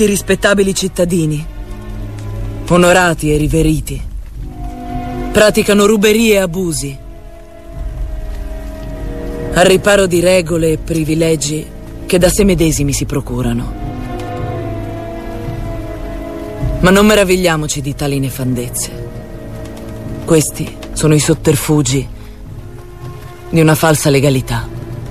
tutti rispettabili cittadini, onorati e riveriti. Praticano ruberie e abusi, al riparo di regole e privilegi che da sé medesimi si procurano. Ma non meravigliamoci di tali nefandezze. Questi sono i sotterfugi di una falsa legalità.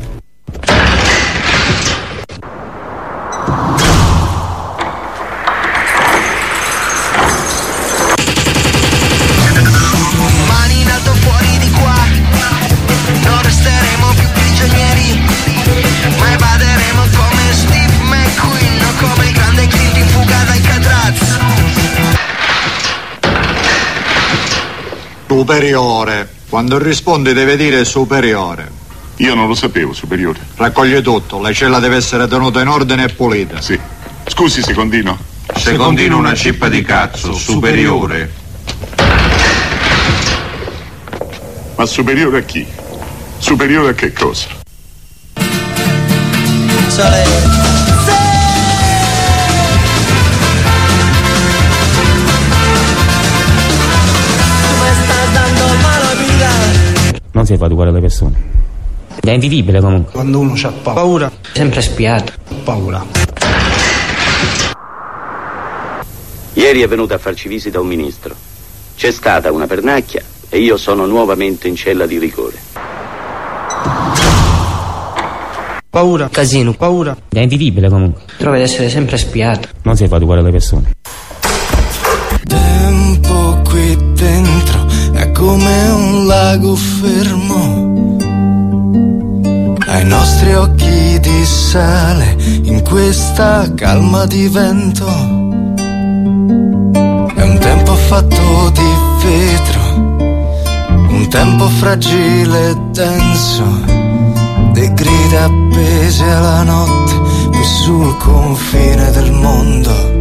Mani in alto fuori di qua, non resteremo più prigionieri, ma evaderemo come Steve McQueen o come il grande Clint in fuga dai Catraz. Superiore. Quando rispondi deve dire superiore. Io non lo sapevo, superiore. Raccoglie tutto, la cella deve essere tenuta in ordine e pulita. Sì. Scusi, secondino. Secondino una cippa di cazzo, superiore. Ma superiore a chi? Superiore a che cosa? Non si fa educare alle persone. È invivibile comunque. Quando uno ha paura, Sempre spiato. paura. Ieri è venuto a farci visita un ministro. C'è stata una pernacchia e io sono nuovamente in cella di rigore. Paura. Casino. Paura. È invivibile comunque. Trova di essere sempre spiato. Non si fa educare alle persone. Tempo qui dentro è come un lago fermo. Ai nostri occhi di sale in questa calma di vento. È un tempo fatto di vetro, un tempo fragile e denso, de grida appese alla notte qui sul confine del mondo.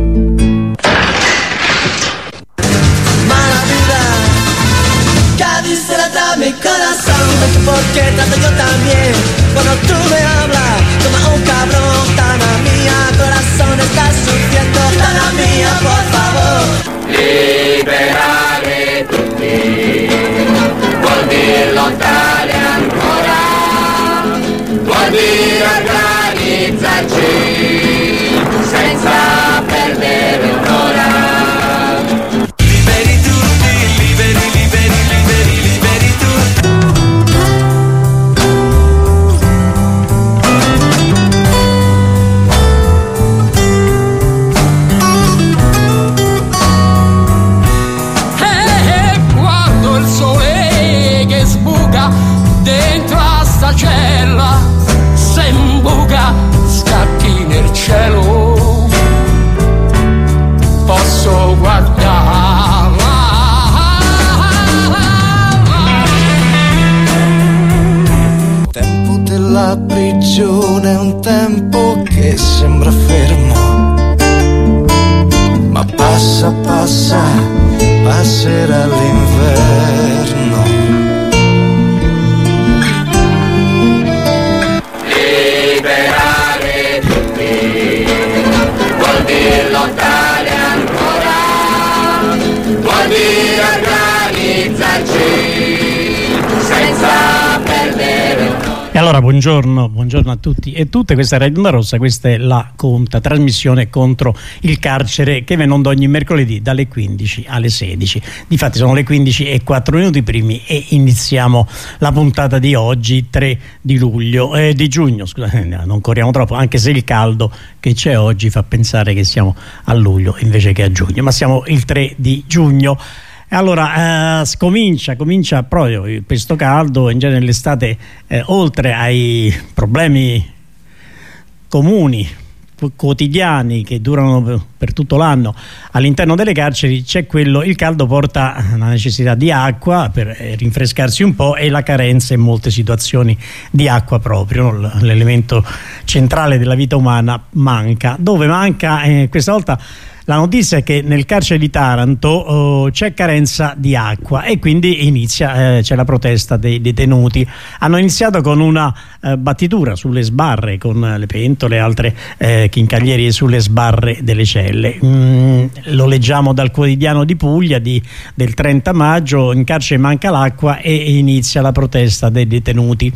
Mi corazón, porque trato yo también. Cuando tú me hablas, como un cabrón. Tana mía, corazón está sufriendo. Tana mía, por favor. Liberare tutti, vuol dire lottare ancora, vuol dire organizzarci senza perdere un'ora. Liberi tutti, liberi, liberi, liberi, liberi tutti. Guardo il sole che sbuca dentro a sta cella, se imbuca scacchi nel cielo, posso guardare. Il tempo della prigione è un tempo che sembra fermo, ma passa, passa, passerà l'inverno. Liberare tutti, vuol dire lottare ancora, vuol dire organizzarci senza perdere un'ora. E allora buongiorno a tutti e tutte, questa è Radio Onda Rossa, questa è La Conta, trasmissione contro il carcere che viene onda ogni mercoledì dalle 15 alle 16. Difatti sono le 15:04 primi e iniziamo la puntata di oggi, 3 di luglio, di giugno, scusate, non corriamo troppo, anche se il caldo che c'è oggi fa pensare che siamo a luglio invece che a giugno, ma siamo il 3 di giugno. E allora comincia proprio questo caldo, in genere l'estate, oltre ai problemi comuni, quotidiani che durano per tutto l'anno all'interno delle carceri, c'è il caldo porta la necessità di acqua per rinfrescarsi un po' e la carenza in molte situazioni di acqua proprio, no? L'elemento centrale della vita umana manca. Dove manca questa volta La notizia è che nel carcere di Taranto c'è carenza di acqua e quindi c'è la protesta dei detenuti. Hanno iniziato con una battitura sulle sbarre, con le pentole e altre chincaglieri sulle sbarre delle celle. Lo leggiamo dal Quotidiano di Puglia del 30 maggio, in carcere manca l'acqua e inizia la protesta dei detenuti.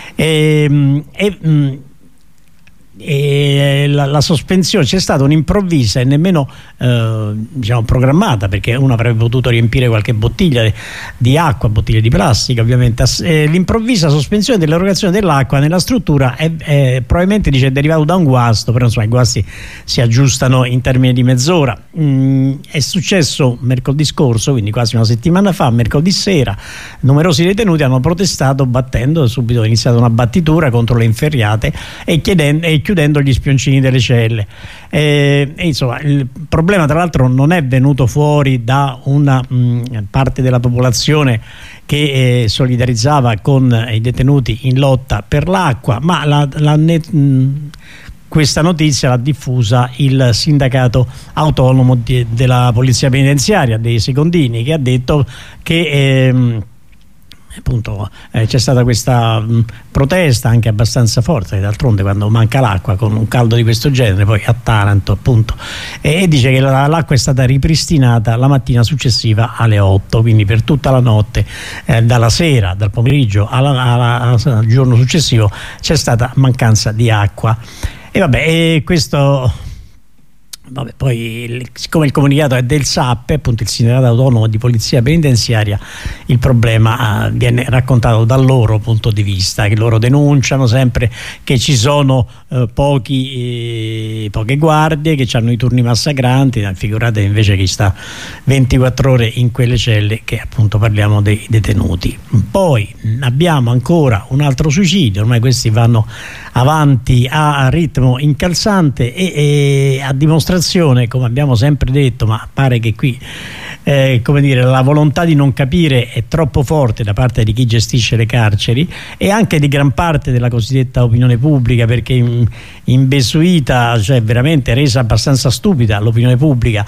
La sospensione c'è stata un'improvvisa e nemmeno diciamo programmata, perché uno avrebbe potuto riempire qualche bottiglia di acqua, bottiglie di plastica ovviamente. L'improvvisa sospensione dell'erogazione dell'acqua nella struttura probabilmente dice è derivato da un guasto, però insomma i guasti si aggiustano in termini di mezz'ora. È successo mercoledì scorso, quindi quasi una settimana fa, mercoledì sera. Numerosi detenuti hanno protestato battendo, subito è iniziata una battitura contro le inferriate e chiudendo gli spioncini delle celle. Insomma, il problema tra l'altro non è venuto fuori da una parte della popolazione che solidarizzava con i detenuti in lotta per l'acqua, ma questa notizia l'ha diffusa il sindacato autonomo della polizia penitenziaria, dei secondini, che ha detto che appunto c'è stata questa protesta anche abbastanza forte, d'altronde quando manca l'acqua con un caldo di questo genere, poi a Taranto appunto, e dice che l'acqua è stata ripristinata la mattina successiva alle 8, quindi per tutta la notte, dalla sera, dal pomeriggio al giorno successivo c'è stata mancanza di acqua. E vabbè, questo poi siccome il comunicato è del SAP, appunto il sindacato autonomo di polizia penitenziaria, il problema viene raccontato dal loro punto di vista, che loro denunciano sempre che ci sono poche guardie, che hanno i turni massacranti. Figurate invece chi sta 24 ore in quelle celle, che appunto parliamo dei detenuti. Poi abbiamo ancora un altro suicidio, ormai questi vanno avanti a ritmo incalzante e a dimostrazione, come abbiamo sempre detto, ma pare che qui come dire, la volontà di non capire è troppo forte da parte di chi gestisce le carceri e anche di gran parte della cosiddetta opinione pubblica, perché imbesuita, cioè veramente resa abbastanza stupida l'opinione pubblica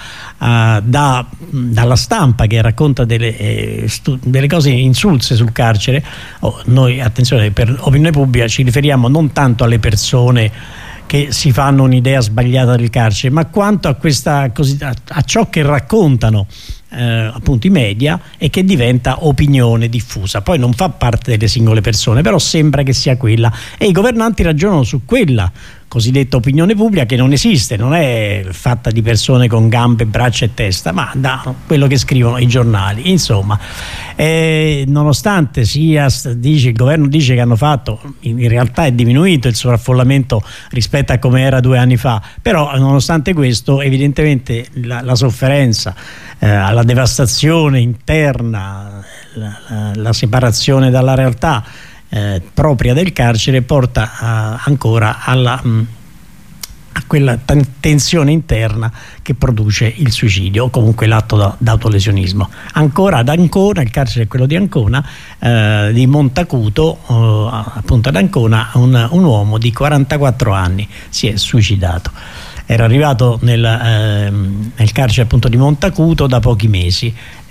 dalla stampa, che racconta delle cose insulse sul carcere. Noi, attenzione, per opinione pubblica ci riferiamo non tanto alle persone che si fanno un'idea sbagliata del carcere, ma quanto a ciò che raccontano appunto i media e che diventa opinione diffusa. Poi non fa parte delle singole persone, però sembra che sia quella, e i governanti ragionano su quella cosiddetta opinione pubblica, che non esiste, non è fatta di persone con gambe, braccia e testa, ma da quello che scrivono i giornali. Insomma, nonostante il governo dice che hanno fatto, in realtà è diminuito il sovraffollamento rispetto a come era 2 anni fa, però nonostante questo evidentemente la sofferenza, la devastazione interna, la separazione dalla realtà propria del carcere porta ancora a quella tensione interna che produce il suicidio o comunque l'atto d'autolesionismo. Ancora ad Ancona, il carcere è quello di Ancona, di Montacuto, appunto ad Ancona, un uomo di 44 anni si è suicidato. Era arrivato nel carcere appunto di Montacuto da pochi mesi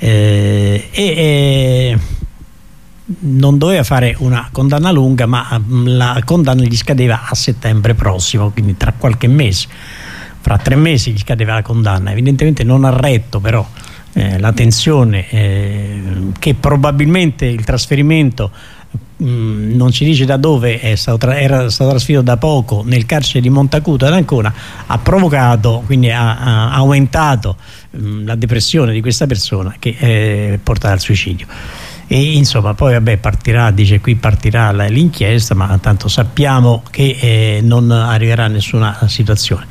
e non doveva fare una condanna lunga, ma la condanna gli scadeva a settembre prossimo, quindi tra qualche mese, fra 3 mesi gli scadeva la condanna. Evidentemente non ha retto però la tensione che probabilmente il trasferimento, non ci dice da dove, era stato trasferito da poco nel carcere di Montacuto ad Ancona, ha provocato, quindi ha aumentato la depressione di questa persona, che è portata al suicidio. E insomma poi vabbè, partirà l'inchiesta, ma tanto sappiamo che non arriverà a nessuna situazione.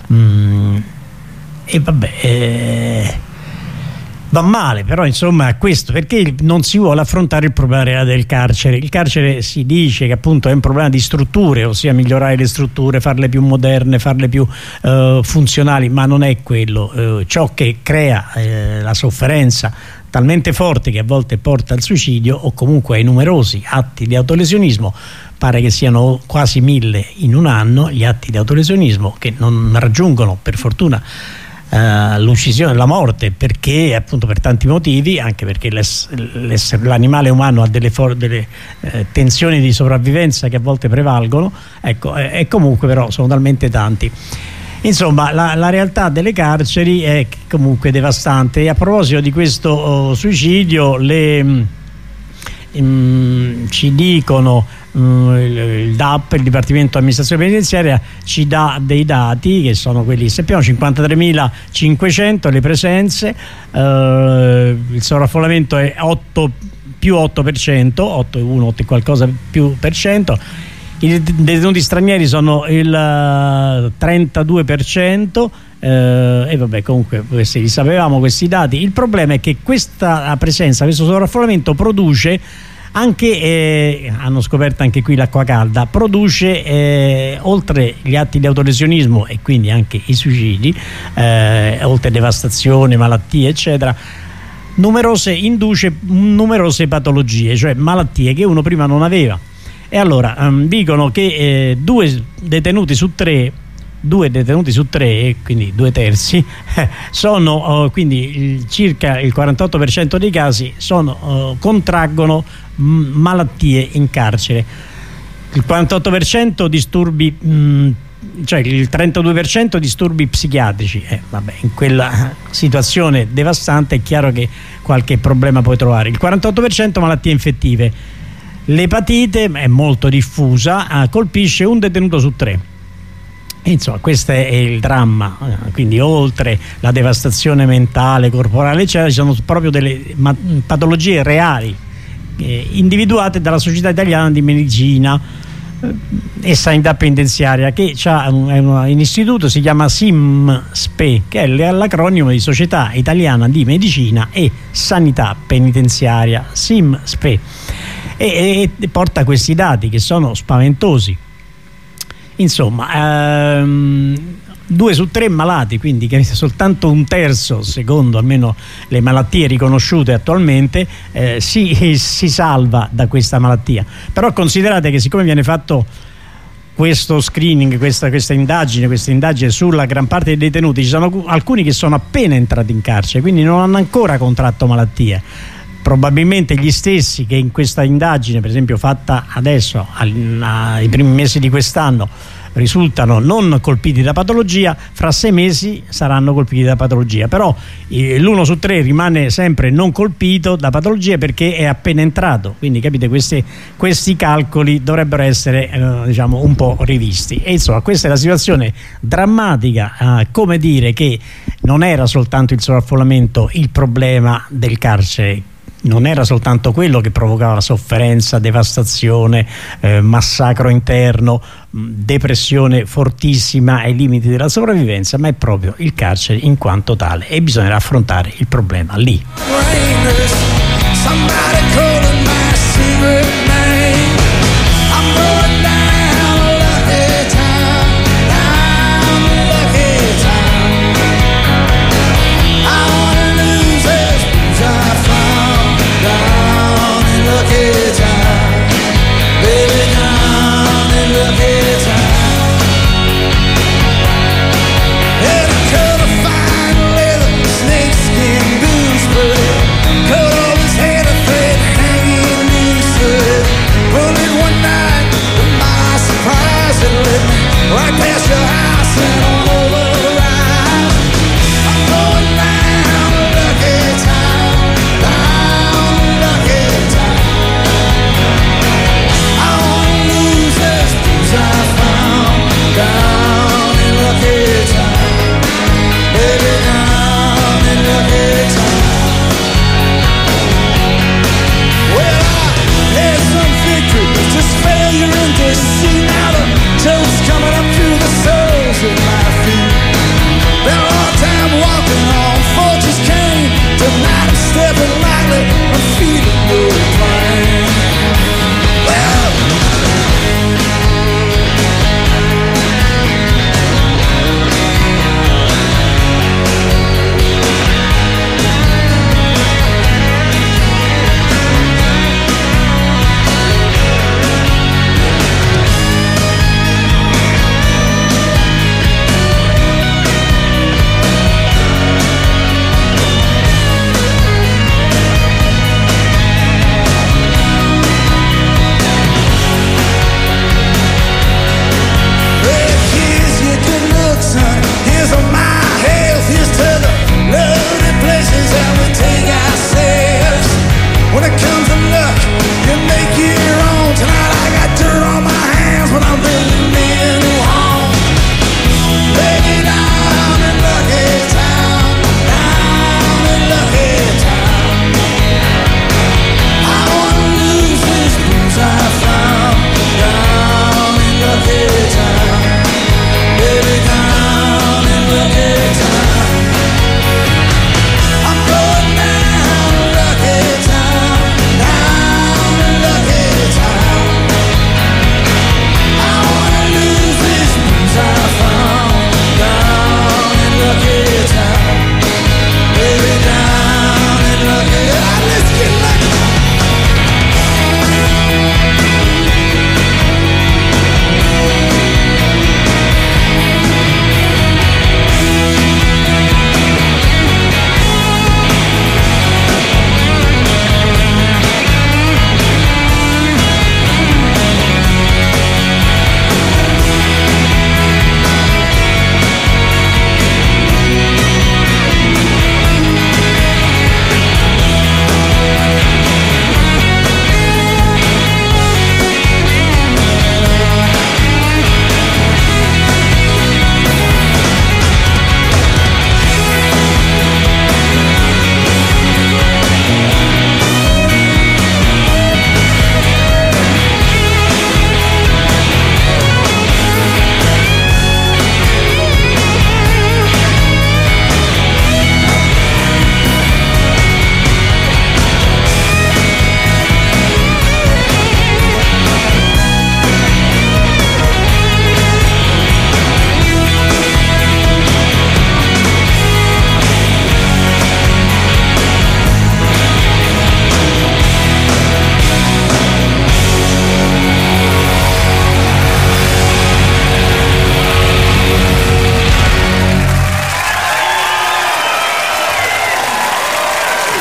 E vabbè, va male, però insomma questo perché non si vuole affrontare il problema del carcere. Il carcere si dice che appunto è un problema di strutture, ossia migliorare le strutture, farle più moderne, farle più funzionali, ma non è quello. Ciò che crea la sofferenza talmente forte che a volte porta al suicidio o comunque ai numerosi atti di autolesionismo. Pare che siano quasi 1000 in un anno gli atti di autolesionismo, che non raggiungono per fortuna l'uccisione, la morte, perché appunto per tanti motivi, anche perché l'animale umano ha delle tensioni di sopravvivenza che a volte prevalgono, ecco, e comunque però sono talmente tanti. Insomma, la realtà delle carceri è comunque devastante. E a proposito di questo suicidio, ci dicono il DAP, il Dipartimento Amministrazione Penitenziaria, ci dà dei dati che sono quelli, sappiamo, 53.500 le presenze, il sovraffollamento è 8+8%, 8,1, 8 qualcosa più per cento. I detenuti stranieri sono il 32%, e vabbè, comunque questi li sapevamo, questi dati. Il problema è che questa presenza, questo sovraffollamento produce anche, hanno scoperto anche qui l'acqua calda, produce oltre gli atti di autolesionismo e quindi anche i suicidi, oltre devastazione, malattie eccetera, induce numerose patologie, cioè malattie che uno prima non aveva. E allora dicono che due detenuti su tre, quindi 2/3, sono quindi circa il 48% dei casi contraggono malattie in carcere. Il 48% disturbi, cioè il 32% disturbi psichiatrici. Vabbè, in quella situazione devastante è chiaro che qualche problema puoi trovare. Il 48% malattie infettive. L'epatite è molto diffusa, colpisce un detenuto su 3. Insomma, questo è il dramma. Quindi oltre la devastazione mentale, corporale eccetera, ci sono proprio delle patologie reali individuate dalla Società Italiana di Medicina e Sanità Penitenziaria, che ha un istituto, si chiama SIMSPE, che è l'acronimo di Società Italiana di Medicina e Sanità Penitenziaria, SIMSPE, e porta questi dati che sono spaventosi. Insomma, 2 su 3 malati, quindi soltanto un terzo, secondo almeno le malattie riconosciute attualmente, si salva da questa malattia. Però considerate che siccome viene fatto questo screening, questa indagine sulla gran parte dei detenuti, ci sono alcuni che sono appena entrati in carcere, quindi non hanno ancora contratto malattie. Probabilmente gli stessi che in questa indagine, per esempio fatta adesso ai primi mesi di quest'anno, risultano non colpiti da patologia, fra 6 mesi saranno colpiti da patologia. Però l'1 su 3 rimane sempre non colpito da patologie perché è appena entrato, quindi capite, questi calcoli dovrebbero essere diciamo un po' rivisti. E insomma, questa è la situazione drammatica, come dire che non era soltanto il sovraffollamento il problema del carcere, non era soltanto quello che provocava sofferenza, devastazione, massacro interno, depressione fortissima ai limiti della sopravvivenza, ma è proprio il carcere in quanto tale, e bisognerà affrontare il problema lì.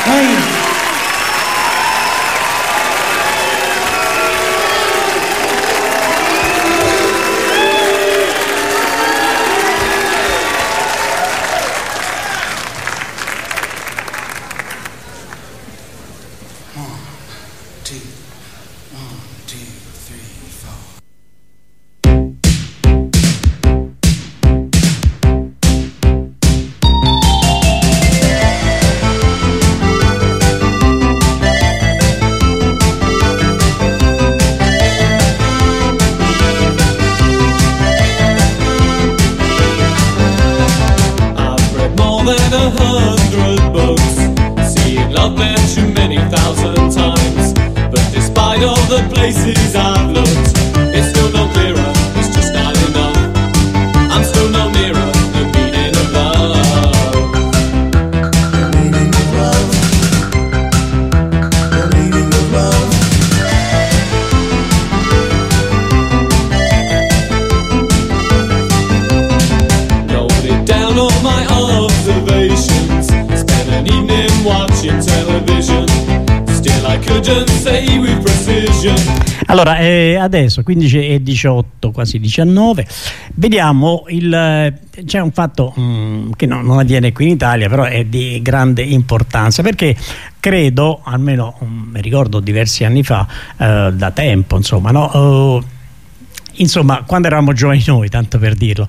Allora, adesso 15:18, quasi 19, vediamo c'è un fatto che non avviene qui in Italia, però è di grande importanza, perché credo, almeno mi ricordo diversi anni fa, da tempo, insomma, no? Insomma, quando eravamo giovani noi, tanto per dirlo,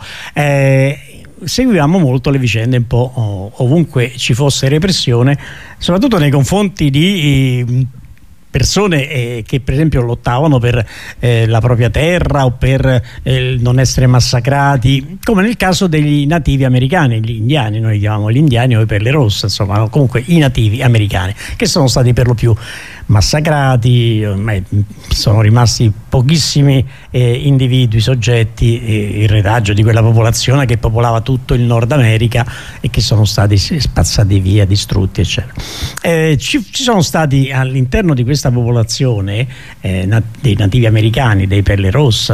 seguivamo molto le vicende un po' ovunque ci fosse repressione, soprattutto nei confronti di persone che per esempio lottavano per la propria terra o per non essere massacrati, come nel caso degli nativi americani, gli indiani, noi li chiamiamo gli indiani o i pelle rosse, insomma, comunque i nativi americani, che sono stati per lo più massacrati. Sono rimasti pochissimi individui, soggetti, il retaggio di quella popolazione che popolava tutto il Nord America e che sono stati spazzati via, distrutti, eccetera. Ci sono stati all'interno di questa popolazione dei nativi americani, dei pelle rossa,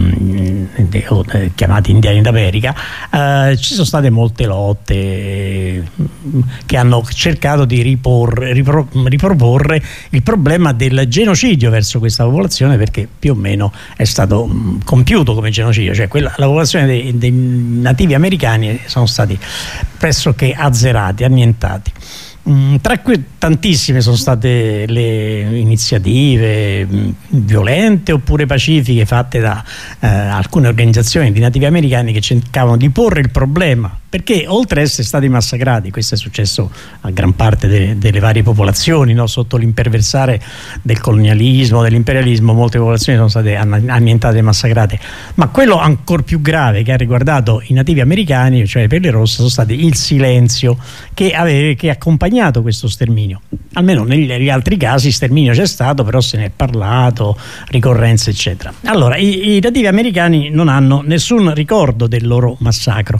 chiamati indiani d'America, ci sono state molte lotte che hanno cercato di riproporre il problema del genocidio verso questa popolazione, perché più o meno è stato compiuto come genocidio, cioè la popolazione dei nativi americani sono stati pressoché azzerati, annientati. Tra cui tantissime sono state le iniziative violente oppure pacifiche fatte da alcune organizzazioni di nativi americani che cercavano di porre il problema, perché oltre ad essere stati massacrati, questo è successo a gran parte delle varie popolazioni, no? Sotto l'imperversare del colonialismo, dell'imperialismo, molte popolazioni sono state annientate e massacrate, ma quello ancora più grave che ha riguardato i nativi americani, cioè le pelle rosse, sono stati il silenzio che ha accompagnato questo sterminio. Almeno negli altri casi sterminio c'è stato, però se ne è parlato, ricorrenze eccetera. Allora, i nativi americani non hanno nessun ricordo del loro massacro,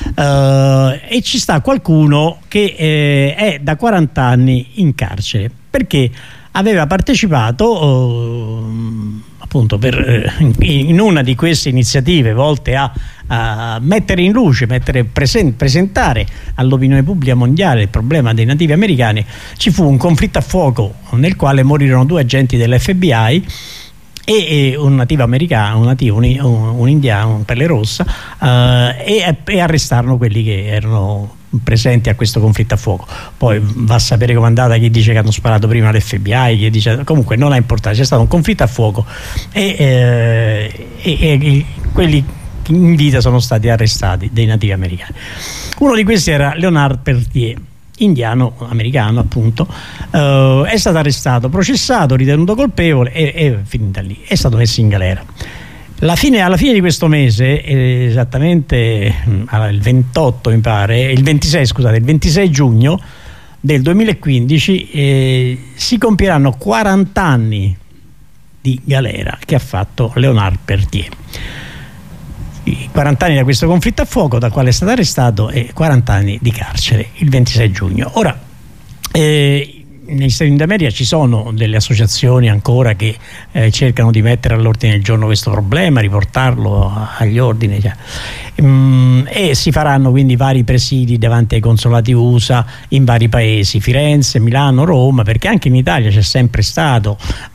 e ci sta qualcuno che è da 40 anni in carcere perché aveva partecipato appunto in una di queste iniziative volte a mettere in luce, presentare all'opinione pubblica mondiale il problema dei nativi americani. Ci fu un conflitto a fuoco nel quale morirono 2 agenti dell'FBI e un nativo americano, un indiano, un pelle rossa, e arrestarono quelli che erano presenti a questo conflitto a fuoco. Poi va a sapere com'è andata, chi dice che hanno sparato prima l'FBI, chi dice, comunque non ha importanza, c'è stato un conflitto a fuoco e quelli in vita sono stati arrestati, dei nativi americani. Uno di questi era Leonard Peltier, indiano americano appunto, è stato arrestato, processato, ritenuto colpevole e finita lì, è stato messo in galera. Alla fine di questo mese, esattamente il 28 mi pare, il 26 giugno del 2015 si compieranno 40 anni di galera che ha fatto Leonard Peltier. 40 anni da questo conflitto a fuoco dal quale è stato arrestato e 40 anni di carcere il 26 giugno. Ora, negli Stati Uniti d'America ci sono delle associazioni ancora che cercano di mettere all'ordine del giorno questo problema, riportarlo agli ordini, e si faranno quindi vari presidi davanti ai consolati USA in vari paesi, Firenze, Milano, Roma, perché anche in Italia c'è sempre stato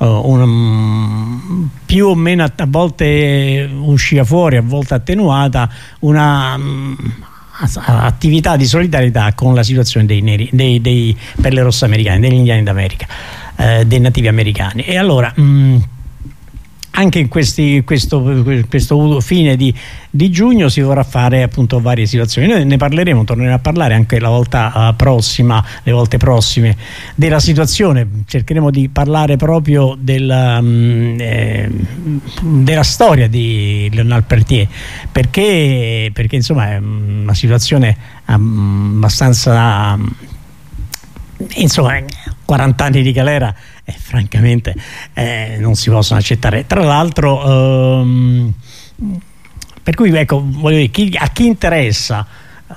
più o meno, a volte usciva fuori, a volte attenuata, una attività di solidarietà con la situazione dei neri, dei pelle rossa americani, degli indiani d'America, dei nativi americani. E allora anche in questo fine di giugno si vorrà fare appunto varie situazioni. Noi ne parleremo, torneremo a parlare anche la volta prossima, le volte prossime, della situazione. Cercheremo di parlare proprio della storia di Léonard Peltier, perché insomma è una situazione abbastanza, insomma, 40 anni di galera francamente non si possono accettare. Tra l'altro per cui ecco, voglio dire, a chi interessa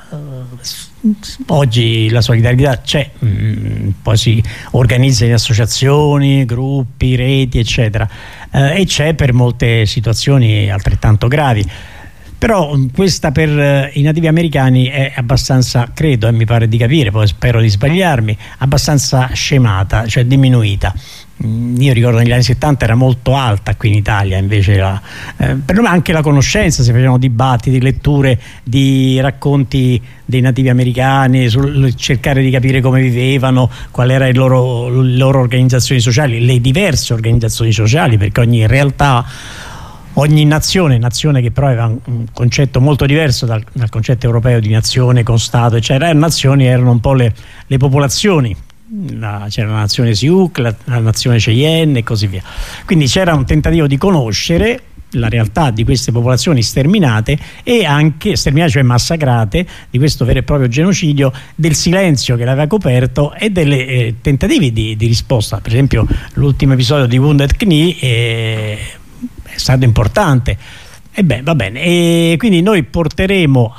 oggi la solidarietà c'è, poi si organizza in associazioni, gruppi, reti eccetera, e c'è per molte situazioni altrettanto gravi. Però questa per i nativi americani è abbastanza, credo, e mi pare di capire, poi spero di sbagliarmi, abbastanza scemata, cioè diminuita. Io ricordo negli anni 70 era molto alta qui in Italia, invece per me anche la conoscenza, si facevano dibattiti, letture di racconti dei nativi americani, sul cercare di capire come vivevano, qual era le loro organizzazioni sociali, le diverse organizzazioni sociali, perché ogni nazione che però aveva un concetto molto diverso dal concetto europeo di nazione con Stato, eccetera. Nazioni erano un po' le popolazioni. C'era la nazione Sioux, la nazione Cheyenne e così via. Quindi c'era un tentativo di conoscere la realtà di queste popolazioni sterminate, e anche sterminate, cioè massacrate, di questo vero e proprio genocidio, del silenzio che l'aveva coperto e delle tentativi di risposta. Per esempio l'ultimo episodio di Wounded Knee è stato importante. E beh, va bene, e quindi noi porteremo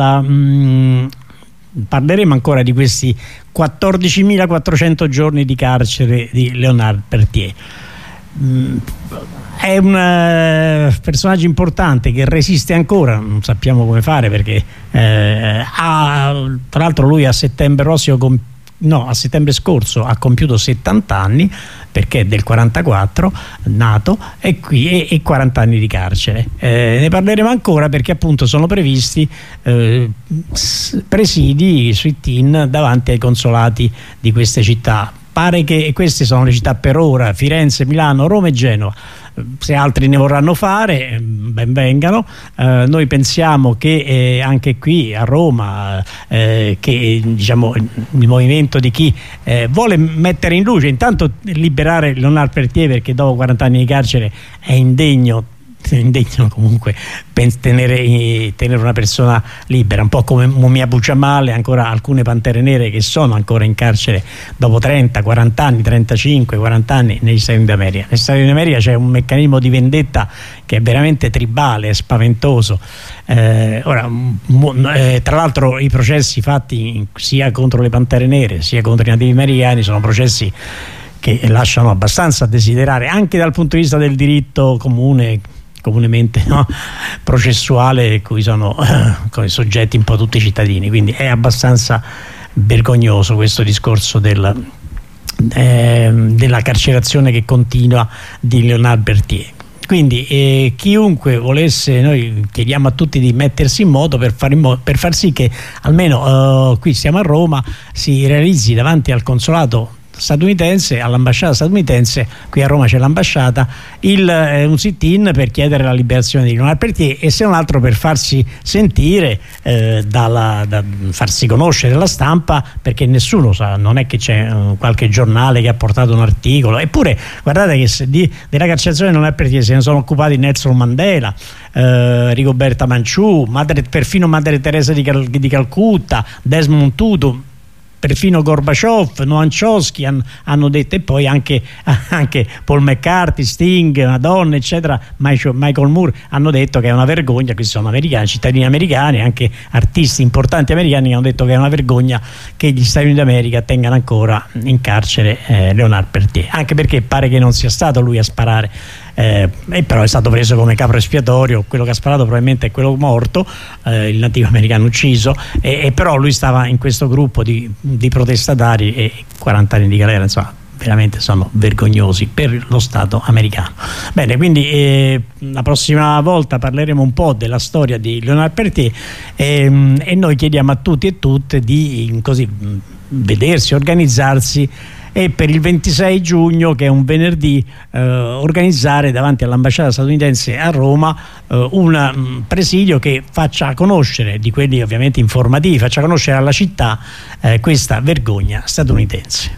parleremo ancora di questi 14.400 giorni di carcere di Léonard Peltier. È un personaggio importante che resiste ancora, non sappiamo come fare, perché tra l'altro lui a settembre scorso ha compiuto 70 anni, perché è del 44 nato, e qui e 40 anni di carcere. Ne parleremo ancora, perché appunto sono previsti presidi, sit-in davanti ai consolati di queste città. Pare che queste sono le città per ora: Firenze, Milano, Roma e Genova. Se altri ne vorranno fare, ben vengano. Noi pensiamo che anche qui a Roma, che diciamo il movimento di chi vuole mettere in luce, intanto liberare Léonard Peltier, perché dopo 40 anni di carcere è indegno comunque tenere una persona libera, un po' come Mumia Abu Jamal e ancora alcune Pantere Nere che sono ancora in carcere dopo 30, 40 anni, 35, 40 anni negli Stati Uniti d'America. Negli Stati Uniti d'America c'è un meccanismo di vendetta che è veramente tribale, è spaventoso. Tra l'altro i processi fatti sia contro le Pantere Nere sia contro i nativi americani sono processi che lasciano abbastanza a desiderare, anche dal punto di vista del diritto comunemente processuale, cui sono soggetti un po' tutti i cittadini. Quindi è abbastanza vergognoso questo discorso della carcerazione che continua di Léonard Peltier. Quindi chiunque volesse, noi chiediamo a tutti di mettersi in moto per far sì che almeno qui siamo a Roma, si realizzi davanti al consolato statunitense, all'ambasciata statunitense, qui a Roma c'è l'ambasciata, un sit-in per chiedere la liberazione di Léonard Peltier, e se non altro per farsi sentire, farsi conoscere dalla stampa, perché nessuno sa, non è che c'è qualche giornale che ha portato un articolo. Eppure guardate che della carcerazione di Léonard Peltier se ne sono occupati Nelson Mandela, Rigoberta Menchú, perfino Madre Teresa di Calcutta, Desmond Tutu. perfino Gorbaciov, Noam Chomsky hanno detto, e poi anche Paul McCartney, Sting, Madonna eccetera, Michael Moore hanno detto che è una vergogna. Questi sono americani, cittadini americani, anche artisti importanti americani che hanno detto che è una vergogna che gli Stati Uniti d'America tengano ancora in carcere Leonard Peltier, anche perché pare che non sia stato lui a sparare, e però è stato preso come capro espiatorio. Quello che ha sparato probabilmente è quello morto, il nativo americano ucciso, e però lui stava in questo gruppo di protestatari, e 40 anni di galera, insomma, veramente sono vergognosi per lo Stato americano. Bene, quindi la prossima volta parleremo un po' della storia di Leonard Peltier, e noi chiediamo a tutti e tutte di così vedersi, organizzarsi, e per il 26 giugno, che è un venerdì, organizzare davanti all'ambasciata statunitense a Roma un presidio che faccia conoscere, di quelli ovviamente informativi, faccia conoscere alla città questa vergogna statunitense.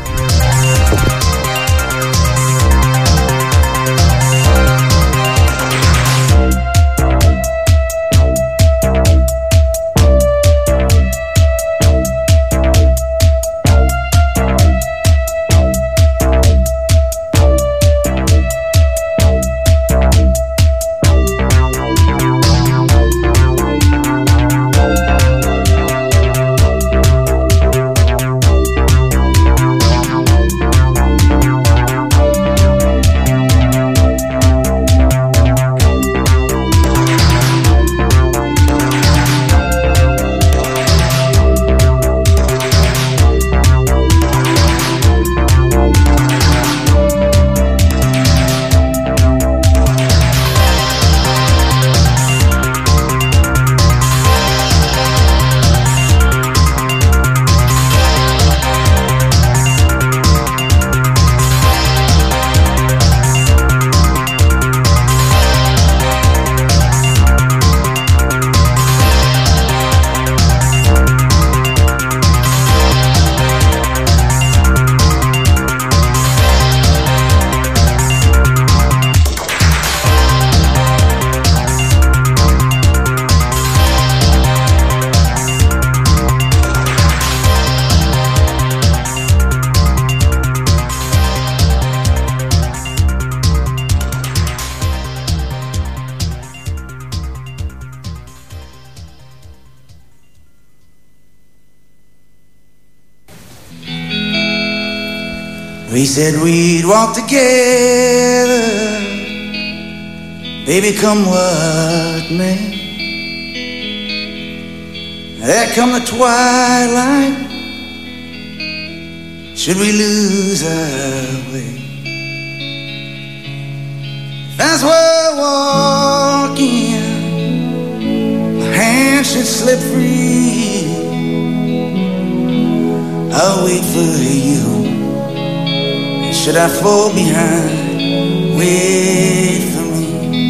We said we'd walk together, baby, come what may. There come the twilight, should we lose our way. As we're walking, my hand should slip free. I'll wait for you. Should I fall behind, wait for me.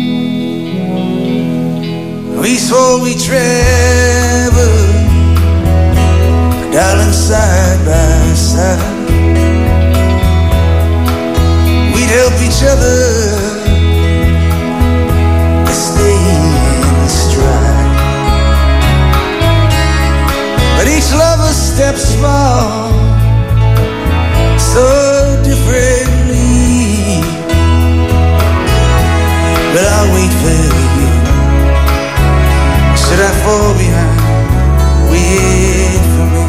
We swore we travel, darling, side by side. We'd help each other to stay in stride. But each lover steps far, so differently, but I'll wait for you. Should I fall behind, wait for me.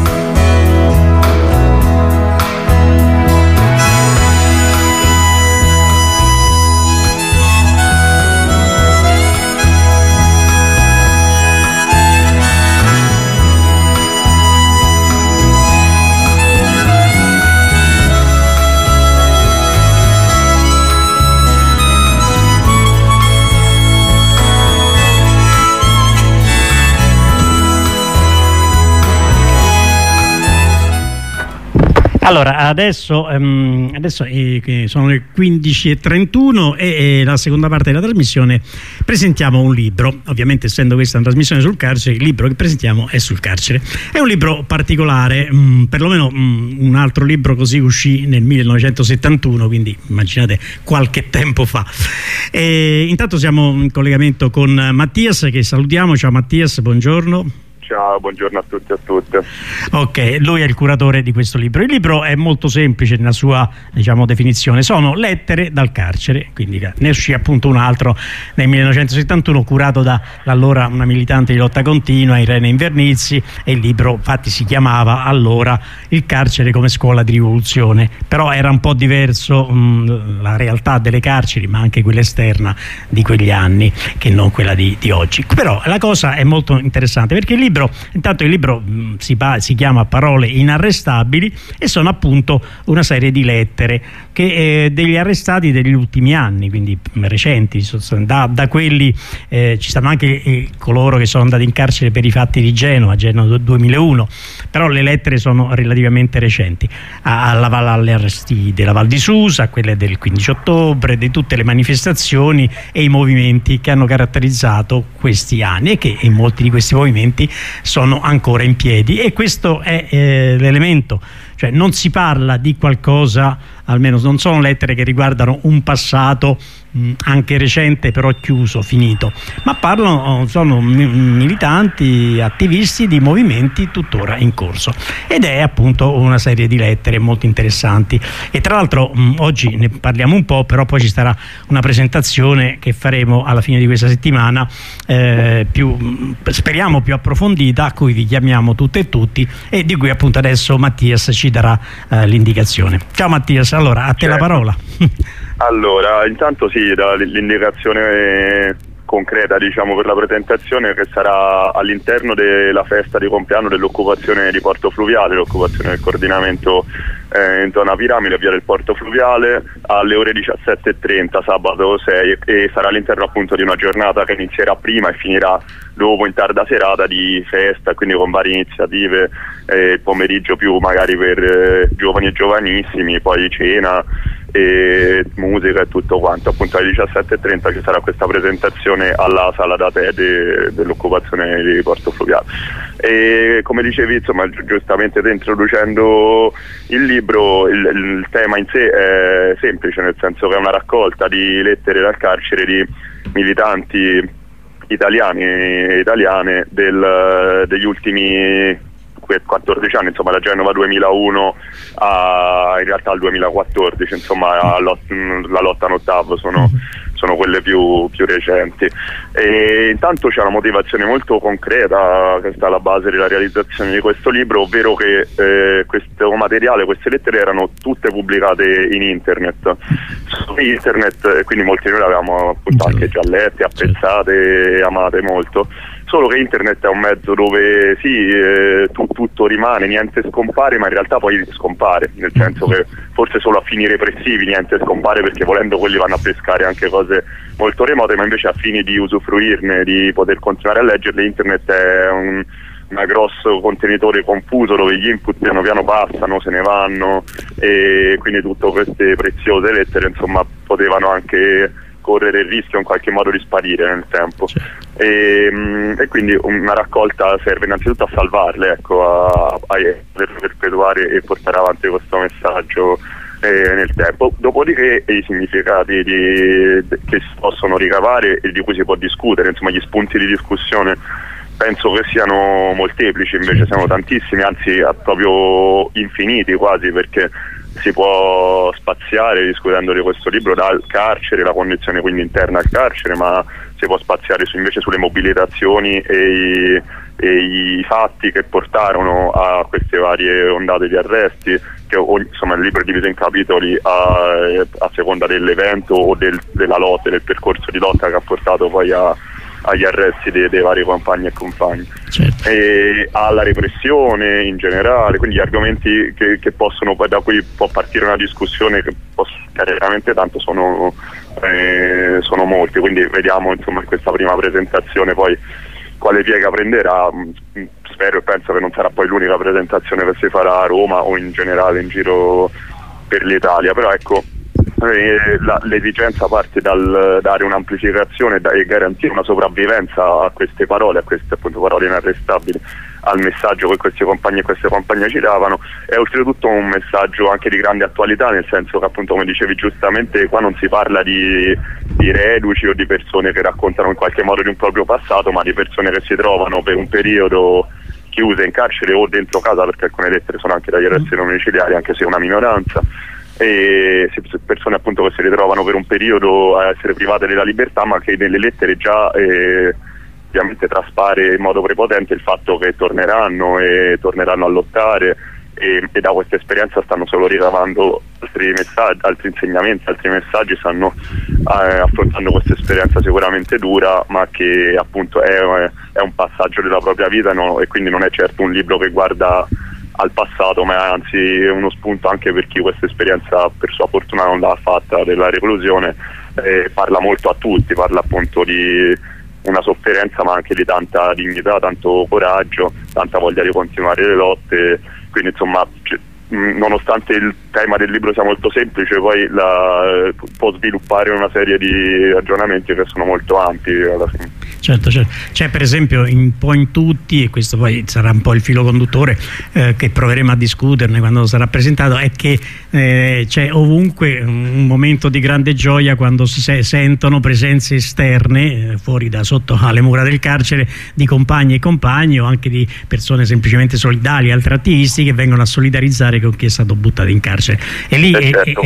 Allora, adesso sono le 15:31 e la seconda parte della trasmissione presentiamo un libro. Ovviamente, essendo questa una trasmissione sul carcere, il libro che presentiamo è sul carcere. È un libro particolare, perlomeno un altro libro così uscì nel 1971, quindi immaginate qualche tempo fa. Intanto siamo in collegamento con Mattias, che salutiamo. Ciao Mattias, buongiorno. ciao, buongiorno a tutti e a tutte. Ok, lui è il curatore di questo libro. Il libro è molto semplice nella sua, diciamo, definizione. Sono lettere dal carcere, quindi ne uscì appunto un altro nel 1971 curato dall'allora una militante di lotta continua, Irene Invernizzi, e il libro infatti si chiamava allora Il carcere come scuola di rivoluzione, però era un po' diverso la realtà delle carceri, ma anche quella esterna di quegli anni che non quella di oggi. Però la cosa è molto interessante perché il libro si chiama Parole inarrestabili e sono appunto una serie di lettere che degli arrestati degli ultimi anni, quindi recenti, da quelli ci stanno anche coloro che sono andati in carcere per i fatti di Genova 2001, però le lettere sono relativamente recenti, alle arresti della Val di Susa, a quelle del 15 ottobre, di tutte le manifestazioni e i movimenti che hanno caratterizzato questi anni e che in molti di questi movimenti sono ancora in piedi, e questo è l'elemento, cioè non si parla di qualcosa, almeno non sono lettere che riguardano un passato anche recente però chiuso, finito, ma sono militanti, attivisti di movimenti tuttora in corso, ed è appunto una serie di lettere molto interessanti. E tra l'altro oggi ne parliamo un po', però poi ci sarà una presentazione che faremo alla fine di questa settimana, speriamo più approfondita, a cui vi chiamiamo tutte e tutti e di cui appunto adesso Mattias ci darà l'indicazione. Ciao Mattias, allora a te la parola. Allora, intanto sì, l'indicazione concreta, diciamo, per la presentazione, che sarà all'interno della festa di compleanno dell'occupazione di Porto Fluviale, l'occupazione del coordinamento in zona Piramide, via del Porto Fluviale, alle ore 17:30 sabato 6, e sarà all'interno appunto di una giornata che inizierà prima e finirà dopo in tarda serata di festa, quindi con varie iniziative, il pomeriggio più magari per giovani e giovanissimi, poi cena e musica e tutto quanto. Appunto alle 17:30 ci sarà questa presentazione alla sala da tè dell'occupazione di Porto Fluviale. E come dicevi, insomma, giustamente introducendo il libro, il tema in sé è semplice, nel senso che è una raccolta di lettere dal carcere di militanti italiani e italiane degli ultimi 14 anni, insomma da Genova 2001 in realtà al 2014, insomma la lotta Nottav sono quelle più recenti. E intanto c'è una motivazione molto concreta che sta alla base della realizzazione di questo libro, ovvero che questo materiale, queste lettere erano tutte pubblicate in internet, su internet, quindi molti di noi le avevamo appunto anche già lette, apprezzate e amate molto. Solo che internet è un mezzo dove sì, tutto rimane, niente scompare, ma in realtà poi scompare, nel senso che forse solo a fini repressivi niente scompare, perché volendo quelli vanno a pescare anche cose molto remote, ma invece a fini di usufruirne, di poter continuare a leggerle, internet è un grosso contenitore confuso dove gli input piano piano passano, se ne vanno, e quindi tutte queste preziose lettere, insomma, potevano anche correre il rischio in qualche modo di sparire nel tempo. E quindi una raccolta serve innanzitutto a salvarle, ecco, a perpetuare e portare avanti questo messaggio nel tempo. Dopodiché i significati che si possono ricavare e di cui si può discutere, insomma gli spunti di discussione, penso che siano molteplici, invece siano tantissimi, anzi proprio infiniti quasi, perché si può spaziare discutendo di questo libro dal carcere, la condizione quindi interna al carcere, ma si può spaziare invece sulle mobilitazioni e i fatti che portarono a queste varie ondate di arresti, che insomma il libro è diviso in capitoli a seconda dell'evento o della lotta, del percorso di lotta che ha portato poi agli arresti dei vari compagni e compagni, certo. E alla repressione in generale, quindi gli argomenti che possono, da cui può partire una discussione che può succedere veramente tanto, sono molti, quindi vediamo insomma in questa prima presentazione poi quale piega prenderà. Spero e penso che non sarà poi l'unica presentazione che si farà a Roma o in generale in giro per l'Italia, però ecco, l'esigenza parte dal dare un'amplificazione e garantire una sopravvivenza a queste parole, a queste appunto parole inarrestabili, al messaggio che questi compagni e queste compagne ci davano. È oltretutto un messaggio anche di grande attualità, nel senso che appunto, come dicevi giustamente, qua non si parla di reduci o di persone che raccontano in qualche modo di un proprio passato, ma di persone che si trovano per un periodo chiuse in carcere o dentro casa, perché alcune lettere sono anche dagli arresti domiciliari, anche se è una minoranza, e persone appunto che si ritrovano per un periodo a essere private della libertà, ma che nelle lettere già ovviamente traspare in modo prepotente il fatto che torneranno a lottare, e da questa esperienza stanno solo ricavando altri insegnamenti, altri messaggi, stanno affrontando questa esperienza sicuramente dura, ma che appunto è un passaggio della propria vita, e quindi non è certo un libro che guarda al passato, ma è anzi uno spunto anche per chi questa esperienza per sua fortuna non l'ha fatta, della reclusione. Parla molto a tutti, parla appunto di una sofferenza, ma anche di tanta dignità, tanto coraggio, tanta voglia di continuare le lotte. Quindi insomma, nonostante il tema del libro sia molto semplice, poi può sviluppare una serie di ragionamenti che sono molto ampi alla fine. Certo. C'è per esempio un po' in tutti, e questo poi sarà un po' il filo conduttore che proveremo a discuterne quando sarà presentato, è che c'è ovunque un momento di grande gioia quando si sentono presenze esterne fuori da sotto alle mura del carcere, di compagni e compagni, o anche di persone semplicemente solidali, altri attivisti che vengono a solidarizzare con chi è stato buttato in carcere. E lì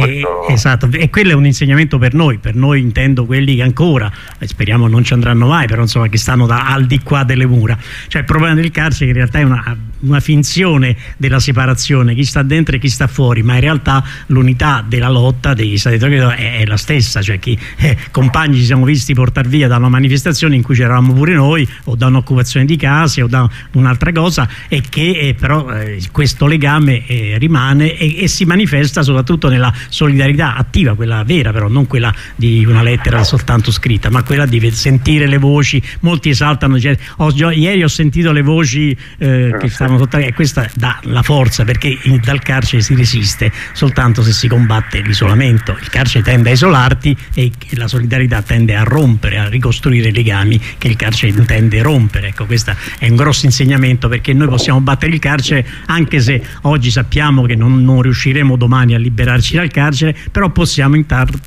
esatto, e quello è un insegnamento per noi intendo quelli che ancora, speriamo non ci andranno mai, però insomma che stanno al di qua delle mura. Cioè il problema del carcere che in realtà è una finzione della separazione, chi sta dentro e chi sta fuori, ma in realtà l'unità della lotta degli stati è la stessa. Cioè compagni ci siamo visti portare via da una manifestazione in cui c'eravamo pure noi, o da un'occupazione di case, o da un'altra cosa, e che però questo legame rimane e si manifesta soprattutto nella solidarietà attiva, quella vera, però non quella di una lettera soltanto scritta, ma quella di sentire le voci. Molti esaltano, ieri ho sentito le voci che stavano sotto, e questa dà la forza, perché dal carcere si resiste soltanto se si combatte l'isolamento. Il carcere tende a isolarti e la solidarietà tende a rompere, a ricostruire i legami che il carcere tende a rompere. Ecco, questo è un grosso insegnamento, perché noi possiamo battere il carcere, anche se oggi sappiamo che non riusciremo domani a liberarci dal carcere, però possiamo intanto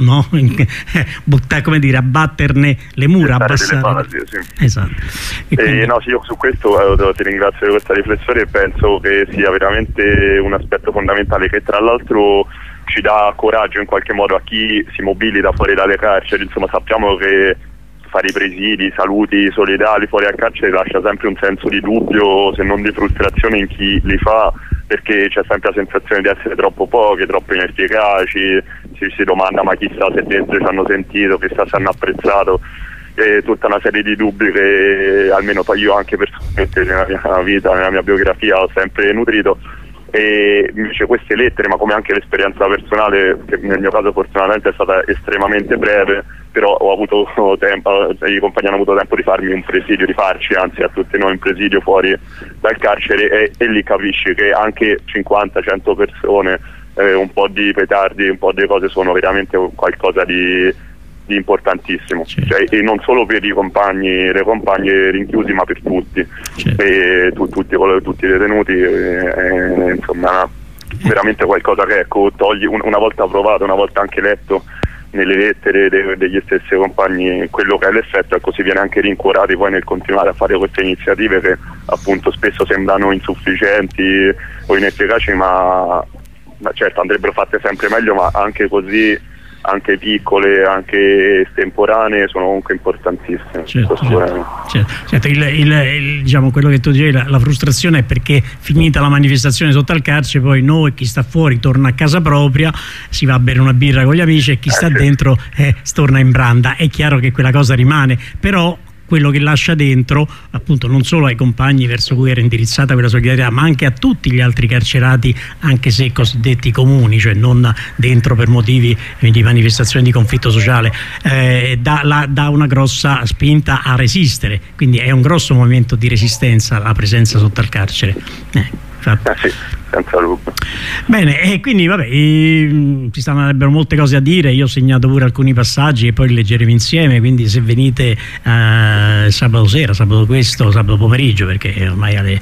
abbatterne le mura, abbassare sì. Esatto. Io su questo ti ringrazio di questa riflessione, e penso che sia veramente un aspetto fondamentale, che tra l'altro ci dà coraggio in qualche modo a chi si mobilita fuori dalle carceri. Insomma, sappiamo che fare i presidi, i saluti solidali fuori al carcere lascia sempre un senso di dubbio, se non di frustrazione, in chi li fa, perché c'è sempre la sensazione di essere troppo pochi, troppo inefficaci. Si domanda: ma chissà se dentro ci hanno sentito, chissà se hanno apprezzato. Tutta una serie di dubbi che almeno io anche personalmente nella mia vita, nella mia biografia, ho sempre nutrito. E invece queste lettere, ma come anche l'esperienza personale, che nel mio caso fortunatamente è stata estremamente breve, però ho avuto tempo, i compagni hanno avuto tempo di farmi un presidio, di farci anzi a tutti noi un presidio fuori dal carcere, e lì capisci che anche 50-100 persone, un po' di petardi, un po' di cose, sono veramente qualcosa di importantissimo. Cioè, e non solo per i compagni e le compagne rinchiusi, ma per tutti. E tutti i detenuti, insomma, veramente qualcosa che togli, una volta provato, una volta anche letto nelle lettere degli stessi compagni quello che è l'effetto, e così viene anche rincuorati poi nel continuare a fare queste iniziative che appunto spesso sembrano insufficienti o inefficaci, ma certo andrebbero fatte sempre meglio, ma anche così, anche piccole, anche estemporanee, sono comunque importantissime. Certo. Diciamo, quello che tu dicevi, la frustrazione è perché finita la manifestazione sotto al carcere, poi noi, chi sta fuori, torna a casa propria, si va a bere una birra con gli amici, e chi sta dentro torna in branda. È chiaro che quella cosa rimane, però quello che lascia dentro, appunto, non solo ai compagni verso cui era indirizzata quella solidarietà, ma anche a tutti gli altri carcerati, anche se cosiddetti comuni, cioè non dentro per motivi di manifestazione di conflitto sociale, dà una grossa spinta a resistere. Quindi è un grosso movimento di resistenza la presenza sotto al carcere. Sì, senza dubbio. Bene, e quindi vabbè, ci sarebbero molte cose a dire. Io ho segnato pure alcuni passaggi e poi li leggeremo insieme, quindi se venite sabato sera, sabato pomeriggio, perché ormai alle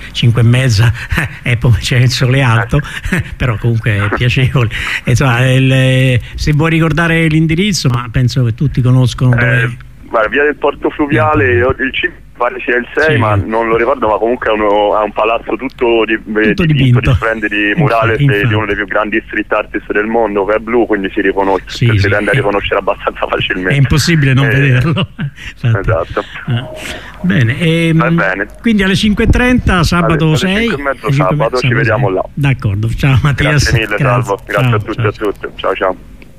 5:30 c'è il sole alto, però comunque è piacevole. Insomma, se vuoi ricordare l'indirizzo, ma penso che tutti conoscono dove... Via del Porto Fluviale, il pare sia il 6, ma non lo ricordo, ma comunque ha un palazzo tutto dipinto di splendidi murales di uno dei più grandi street artist del mondo, che è blu, quindi si riconosce, si tende a riconoscere abbastanza facilmente. È impossibile non vederlo. Esatto. Bene, va bene. Quindi alle 5:30 sabato 6. 5:30 sabato ci vediamo là. D'accordo, ciao Mattias. Grazie mille, Salvo. Grazie a tutti e a tutte. Ciao ciao.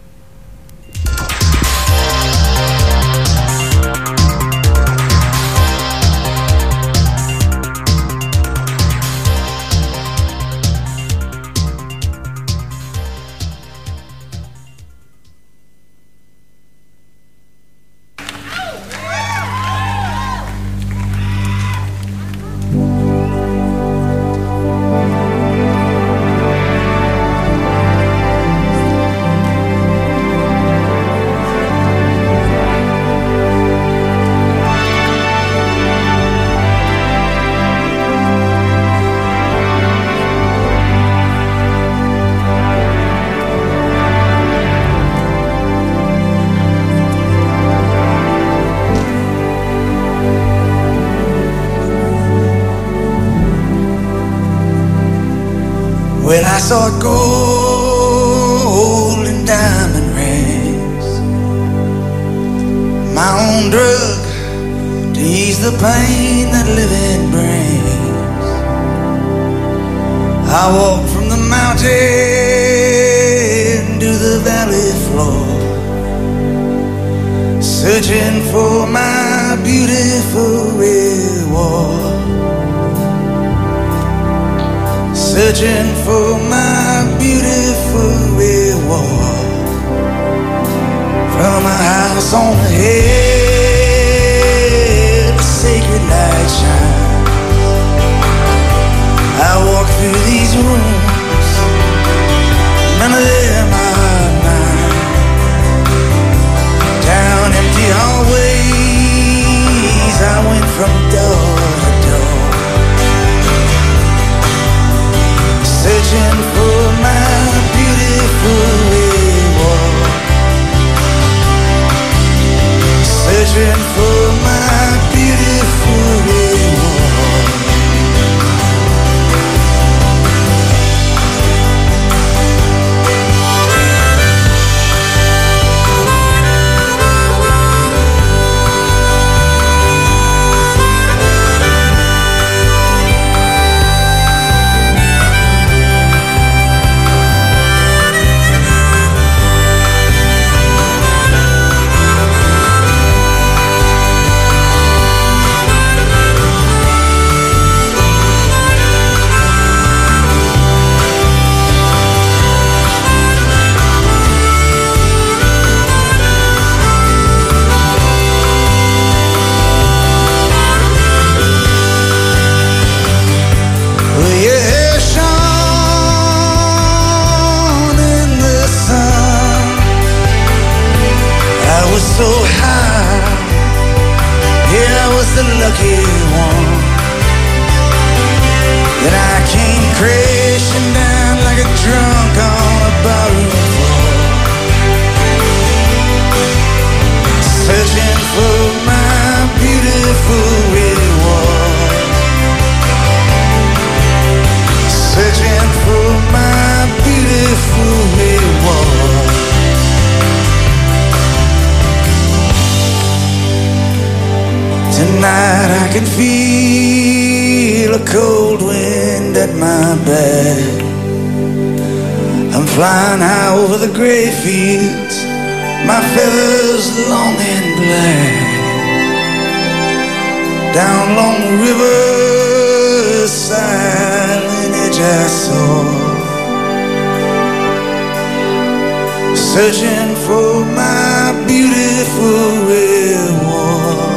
When I saw gold and diamond rings, my own drug to ease the pain that living brings, I walked from the mountain to the valley floor, searching for my beautiful reward. Searching for my beautiful reward. From a house on the hill, a sacred light shines. I walk through these rooms, none of them are mine. Down empty hallways, I went from door to door, searching for my beautiful reward. Searching for my beautiful reward. So high, yeah, I was the lucky one. Then I came crashing down like a drunk on a barroom floor, searching for my beautiful reward. Searching for my beautiful reward. Tonight I can feel a cold wind at my back. I'm flying high over the gray fields, my feathers long and black. Down along the river, silent edge I saw, searching for my beautiful reward.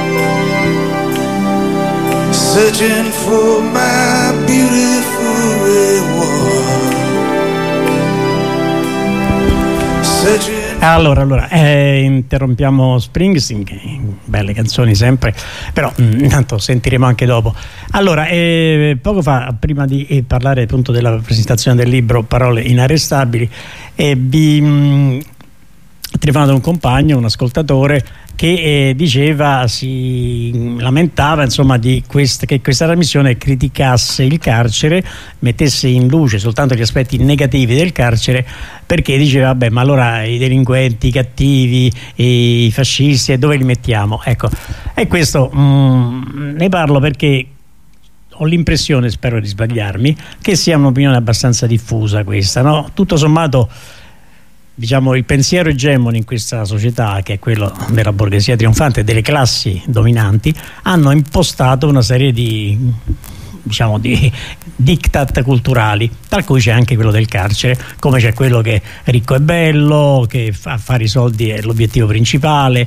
Searching for my beautiful reward. Allora, interrompiamo Springsteen, che belle canzoni sempre, però intanto sentiremo anche dopo. Allora, poco fa, prima di parlare appunto della presentazione del libro Parole inarrestabili, vi ha telefonato un compagno, un ascoltatore, che si lamentava insomma che questa trasmissione criticasse il carcere, mettesse in luce soltanto gli aspetti negativi del carcere, perché diceva vabbè, ma allora i delinquenti, i cattivi, i fascisti, dove li mettiamo? Ecco, e questo ne parlo perché ho l'impressione, spero di sbagliarmi, che sia un'opinione abbastanza diffusa questa, no? Tutto sommato, diciamo, il pensiero egemone in questa società, che è quello della borghesia trionfante, delle classi dominanti, hanno impostato una serie di diktat culturali, tra cui c'è anche quello del carcere, come c'è quello che ricco è bello, che fare i soldi è l'obiettivo principale,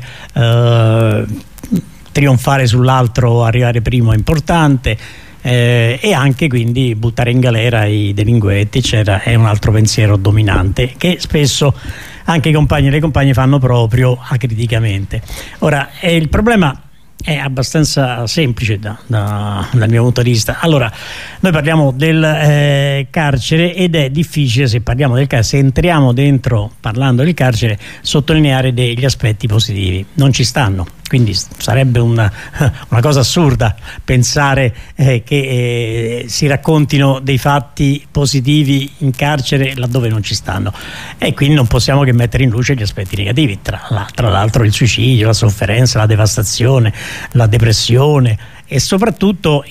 trionfare sull'altro, arrivare primo è importante, e anche quindi buttare in galera i delinquenti, eccetera, è un altro pensiero dominante che spesso anche i compagni e le compagne fanno proprio acriticamente. Ora, il problema è abbastanza semplice dal mio punto di vista. Allora, noi parliamo del carcere, ed è difficile, se parliamo del carcere, se entriamo dentro parlando del carcere, sottolineare degli aspetti positivi. Non ci stanno, quindi sarebbe una cosa assurda pensare che si raccontino dei fatti positivi in carcere laddove non ci stanno, e quindi non possiamo che mettere in luce gli aspetti negativi, tra l'altro il suicidio, la sofferenza, la devastazione, la depressione e soprattutto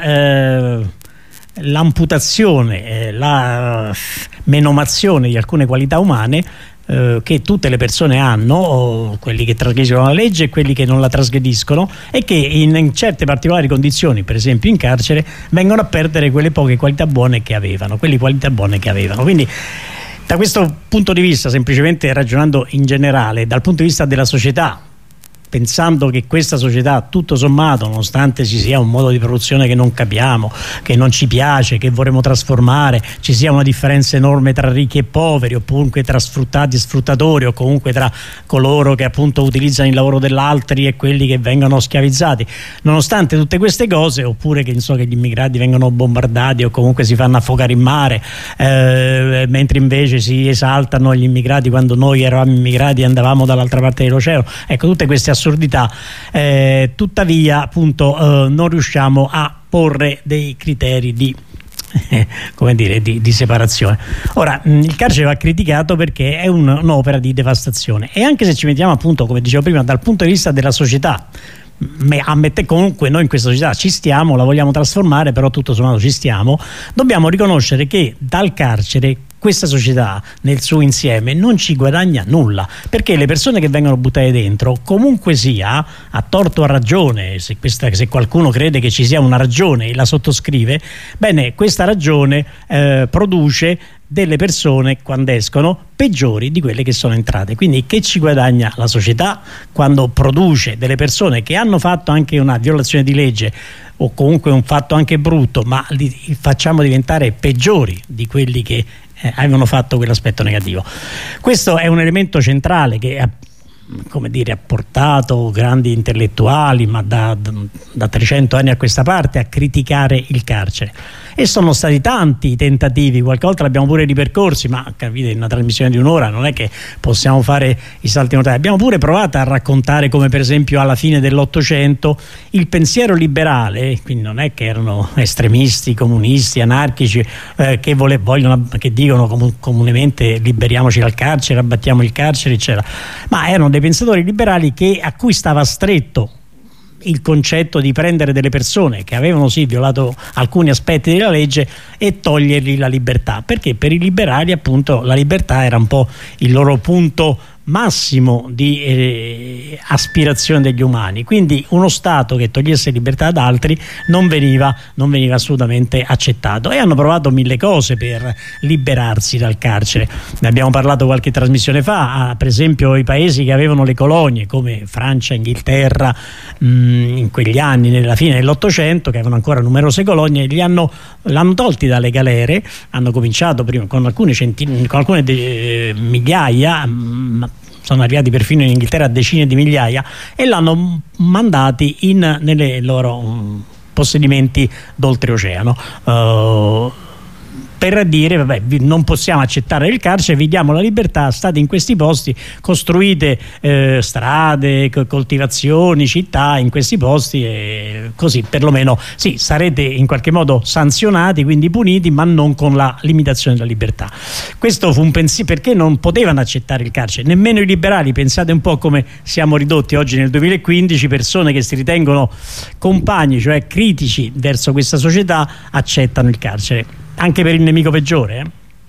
l'amputazione, la menomazione di alcune qualità umane che tutte le persone hanno, o quelli che trasgrediscono la legge e quelli che non la trasgrediscono, e che in certe particolari condizioni, per esempio in carcere, vengono a perdere quelle poche qualità buone che avevano, Quindi da questo punto di vista, semplicemente ragionando in generale, dal punto di vista della società, pensando che questa società, tutto sommato, nonostante ci sia un modo di produzione che non capiamo, che non ci piace, che vorremmo trasformare, ci sia una differenza enorme tra ricchi e poveri, o comunque tra sfruttati e sfruttatori, o comunque tra coloro che appunto utilizzano il lavoro dell'altri e quelli che vengono schiavizzati, nonostante tutte queste cose, oppure che gli immigrati vengono bombardati o comunque si fanno affogare in mare, mentre invece si esaltano gli immigrati quando noi eravamo immigrati e andavamo dall'altra parte dell'oceano, ecco, tutte queste assurdità, tuttavia appunto non riusciamo a porre dei criteri di separazione. Ora, il carcere va criticato perché è un'opera di devastazione, e anche se ci mettiamo, appunto, come dicevo prima, dal punto di vista della società, comunque noi in questa società ci stiamo, la vogliamo trasformare, però tutto sommato ci stiamo, dobbiamo riconoscere che dal carcere questa società nel suo insieme non ci guadagna nulla, perché le persone che vengono buttate dentro, comunque sia, a torto o a ragione, se qualcuno crede che ci sia una ragione e la sottoscrive, bene, questa ragione produce delle persone, quando escono, peggiori di quelle che sono entrate. Quindi che ci guadagna la società quando produce delle persone che hanno fatto anche una violazione di legge, o comunque un fatto anche brutto, ma li facciamo diventare peggiori di quelli che avevano fatto quell'aspetto negativo? Questo è un elemento centrale che ha portato grandi intellettuali, ma da 300 anni a questa parte, a criticare il carcere, e sono stati tanti i tentativi, qualche volta l'abbiamo pure ripercorsi, ma capite, in una trasmissione di un'ora non è che possiamo fare i salti mortali. Abbiamo pure provato a raccontare come, per esempio, alla fine dell'Ottocento il pensiero liberale, quindi non è che erano estremisti, comunisti, anarchici, che dicono comunemente liberiamoci dal carcere, abbattiamo il carcere, eccetera, ma erano dei pensatori liberali a cui stava stretto il concetto di prendere delle persone che avevano sì violato alcuni aspetti della legge e togliergli la libertà, perché per i liberali appunto la libertà era un po' il loro punto massimo di aspirazione degli umani. Quindi uno Stato che togliesse libertà ad altri non veniva assolutamente accettato, e hanno provato mille cose per liberarsi dal carcere. Ne abbiamo parlato qualche trasmissione fa, per esempio i paesi che avevano le colonie come Francia, Inghilterra, in quegli anni, nella fine dell'Ottocento, che avevano ancora numerose colonie, l'hanno tolti dalle galere, hanno cominciato prima con alcune migliaia, sono arrivati perfino in Inghilterra a decine di migliaia, e l'hanno mandati nelle loro possedimenti d'oltreoceano. per dire vabbè, non possiamo accettare il carcere, vi diamo la libertà, state in questi posti, costruite strade, coltivazioni, città in questi posti, e così perlomeno sì, sarete in qualche modo sanzionati, quindi puniti, ma non con la limitazione della libertà. Questo fu un pensiero, perché non potevano accettare il carcere, nemmeno i liberali. Pensate un po' come siamo ridotti oggi nel 2015, persone che si ritengono compagni, cioè critici verso questa società, accettano il carcere anche per il nemico peggiore.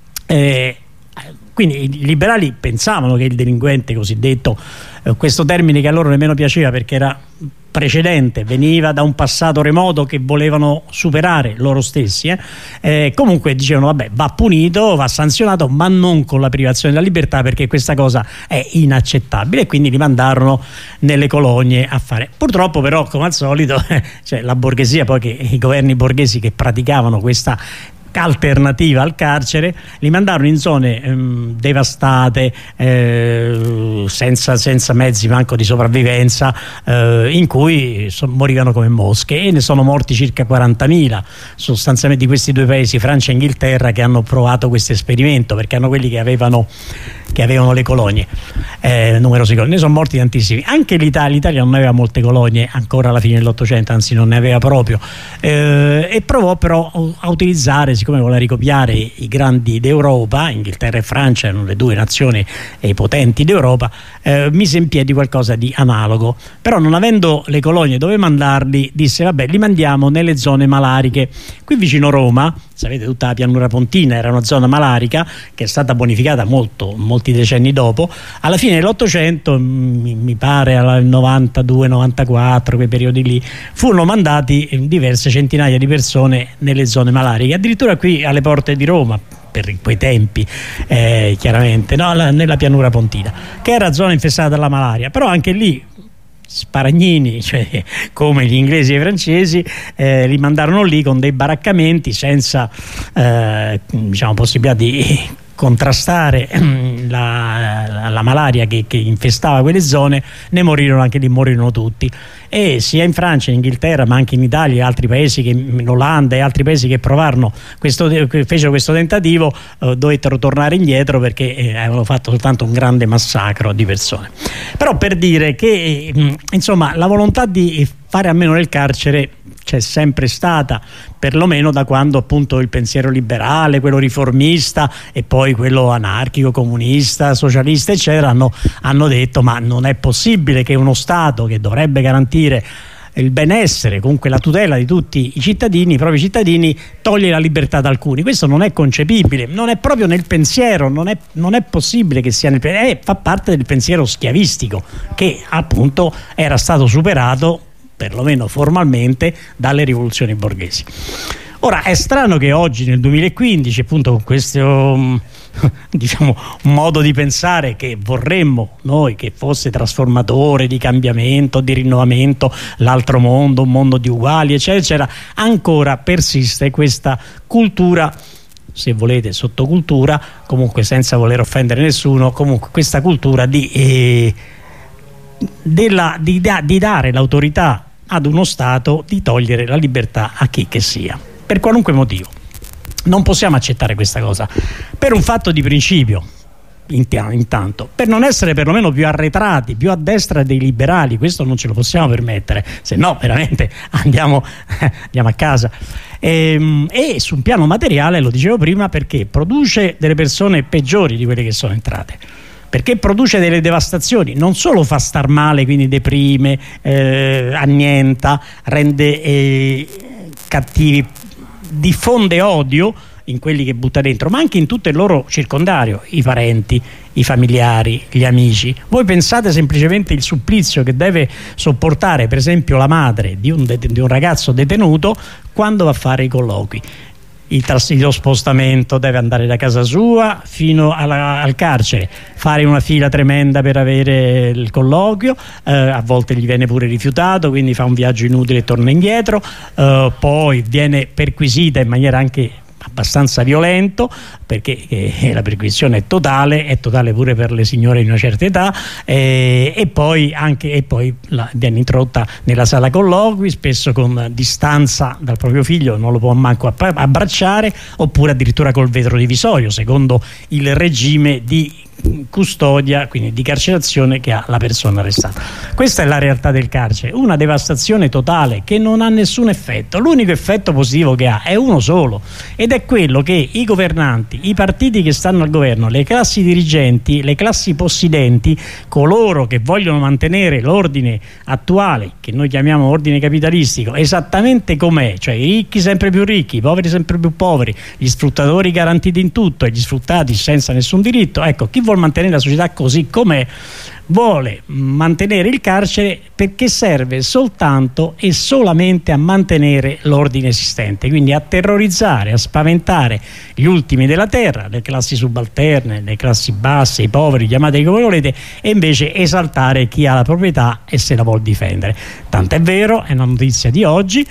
Quindi i liberali pensavano che il delinquente cosiddetto, questo termine che a loro nemmeno piaceva perché era precedente, veniva da un passato remoto che volevano superare loro stessi, comunque dicevano vabbè, va punito, va sanzionato, ma non con la privazione della libertà, perché questa cosa è inaccettabile, e quindi li mandarono nelle colonie a fare. Purtroppo però, come al solito, cioè la borghesia, poi che i governi borghesi che praticavano questa alternativa al carcere, li mandarono in zone devastate, senza mezzi manco di sopravvivenza, in cui morivano come mosche, e ne sono morti circa 40.000 sostanzialmente di questi due paesi, Francia e Inghilterra, che hanno provato questo esperimento, perché erano quelli che avevano le colonie, numerose colonie, ne sono morti tantissimi. Anche l'Italia non aveva molte colonie ancora alla fine dell'Ottocento, anzi non ne aveva proprio, e provò però a utilizzare, siccome voleva ricopiare i grandi d'Europa, Inghilterra e Francia erano le due nazioni potenti d'Europa, mise in piedi qualcosa di analogo, però non avendo le colonie dove mandarli, disse vabbè, li mandiamo nelle zone malariche. Qui vicino Roma, sapete, tutta la pianura pontina era una zona malarica che è stata bonificata molti decenni dopo. Alla fine dell'Ottocento, mi pare al 92-94, quei periodi lì, furono mandati diverse centinaia di persone nelle zone malariche, addirittura qui alle porte di Roma, per quei tempi, chiaramente, no? Nella pianura pontina, che era zona infestata dalla malaria, però anche lì sparagnini, cioè come gli inglesi e i francesi, li mandarono lì con dei baraccamenti senza diciamo possibilità di contrastare la malaria che infestava quelle zone. Ne morirono anche lì, morirono tutti, e sia in Francia, in Inghilterra, ma anche in Italia e altri paesi, in Olanda e altri paesi che provarono fecero questo tentativo, dovettero tornare indietro perché avevano fatto soltanto un grande massacro di persone. Però per dire che insomma la volontà di fare a meno del carcere c'è sempre stata, perlomeno da quando appunto il pensiero liberale, quello riformista e poi quello anarchico, comunista, socialista eccetera hanno detto ma non è possibile che uno Stato che dovrebbe garantire il benessere, comunque la tutela di tutti i cittadini, i propri cittadini, toglie la libertà ad alcuni. Questo non è concepibile, non è proprio nel pensiero, non è possibile che sia fa parte del pensiero schiavistico che appunto era stato superato perlomeno formalmente dalle rivoluzioni borghesi. Ora è strano che oggi nel 2015 appunto con questo diciamo modo di pensare che vorremmo noi che fosse trasformatore, di cambiamento, di rinnovamento, l'altro mondo, un mondo di uguali eccetera eccetera, ancora persiste questa cultura, se volete sottocultura, comunque senza voler offendere nessuno, comunque questa cultura di dare l'autorità ad uno Stato di togliere la libertà a chi che sia, per qualunque motivo. Non possiamo accettare questa cosa, per un fatto di principio intanto, per non essere perlomeno più arretrati, più a destra dei liberali. Questo non ce lo possiamo permettere, se no veramente andiamo a casa. E su un piano materiale, lo dicevo prima, perché produce delle persone peggiori di quelle che sono entrate, perché produce delle devastazioni, non solo fa star male, quindi deprime, annienta, rende cattivi, diffonde odio in quelli che butta dentro, ma anche in tutto il loro circondario, i parenti, i familiari, gli amici. Voi pensate semplicemente il supplizio che deve sopportare per esempio la madre di un ragazzo detenuto quando va a fare i colloqui. Lo spostamento, deve andare da casa sua fino al carcere, fare una fila tremenda per avere il colloquio, a volte gli viene pure rifiutato, quindi fa un viaggio inutile e torna indietro, poi viene perquisita in maniera anche abbastanza violento, perché la perquisizione è totale pure per le signore di una certa età, e poi viene introdotta nella sala colloqui, spesso con distanza dal proprio figlio, non lo può manco abbracciare, oppure addirittura col vetro divisorio, secondo il regime di custodia, quindi di carcerazione che ha la persona arrestata. Questa è la realtà del carcere, una devastazione totale che non ha nessun effetto. L'unico effetto positivo che ha è uno solo, ed è quello che i governanti, i partiti che stanno al governo, le classi dirigenti, le classi possidenti, coloro che vogliono mantenere l'ordine attuale, che noi chiamiamo ordine capitalistico, esattamente com'è, cioè i ricchi sempre più ricchi, i poveri sempre più poveri, gli sfruttatori garantiti in tutto e gli sfruttati senza nessun diritto. Ecco, chi vuol mantenere la società così com'è vuole mantenere il carcere perché serve soltanto e solamente a mantenere l'ordine esistente, quindi a terrorizzare, a spaventare gli ultimi della terra, le classi subalterne, le classi basse, i poveri, chiamate come volete, e invece esaltare chi ha la proprietà e se la vuol difendere. Tant'è vero, è una notizia di oggi,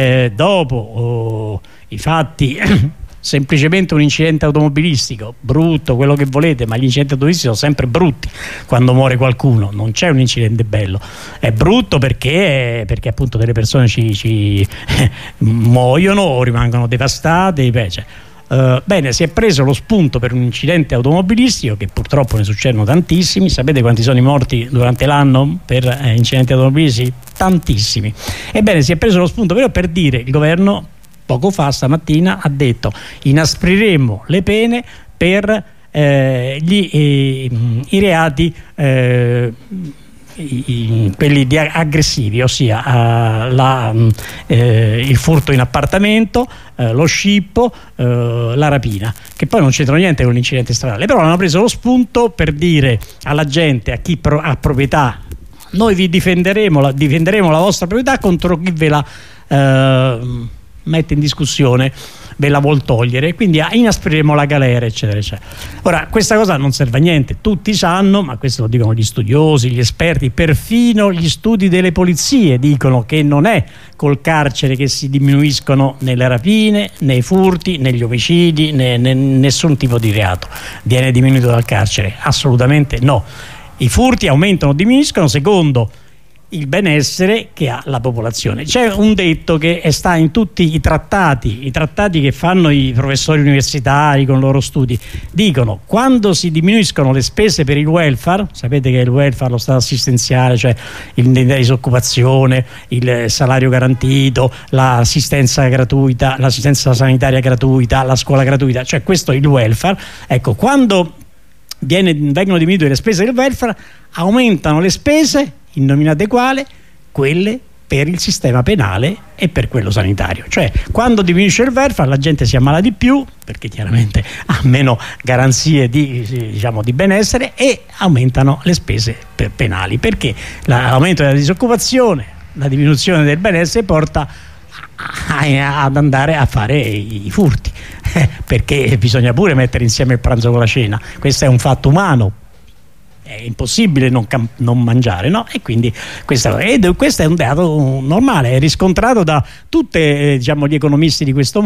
dopo i fatti semplicemente un incidente automobilistico brutto, quello che volete, ma gli incidenti automobilistici sono sempre brutti quando muore qualcuno, non c'è un incidente bello, è brutto perché appunto delle persone ci muoiono o rimangono devastate, bene, si è preso lo spunto per un incidente automobilistico, che purtroppo ne succedono tantissimi. Sapete quanti sono i morti durante l'anno per incidenti automobilistici? Tantissimi. Ebbene, si è preso lo spunto però per dire, il governo poco fa, stamattina, ha detto: inaspriremo le pene per i reati quelli aggressivi, ossia il furto in appartamento, lo scippo, la rapina, che poi non c'entrano niente con l'incidente stradale, però hanno preso lo spunto per dire alla gente, a chi ha proprietà: noi vi difenderemo la vostra proprietà contro chi ve la mette in discussione, ve la vuol togliere, quindi inaspriremo la galera, eccetera eccetera. Ora, questa cosa non serve a niente, tutti sanno, ma questo lo dicono gli studiosi, gli esperti, perfino gli studi delle polizie dicono che non è col carcere che si diminuiscono né le rapine, né i furti, né gli omicidi, né nessun tipo di reato viene diminuito dal carcere, assolutamente no. I furti aumentano o diminuiscono secondo il benessere che ha la popolazione. C'è un detto che sta in tutti i trattati che fanno i professori universitari con i loro studi, dicono: quando si diminuiscono le spese per il welfare, sapete che il welfare, lo stato assistenziale, cioè l'indennità di disoccupazione, il salario garantito, l'assistenza gratuita, l'assistenza sanitaria gratuita, la scuola gratuita, cioè questo è il welfare. Ecco, quando vengono diminuite le spese del welfare, aumentano le spese, innominate quale? Quelle per il sistema penale e per quello sanitario. Cioè, quando diminuisce il welfare la gente si ammala di più, perché chiaramente ha meno garanzie di benessere, e aumentano le spese penali, perché l'aumento della disoccupazione, la diminuzione del benessere porta ad andare a fare i furti, perché bisogna pure mettere insieme il pranzo con la cena, questo è un fatto umano, è impossibile non mangiare, no? E quindi questo è un dato normale, è riscontrato da tutti gli economisti di questo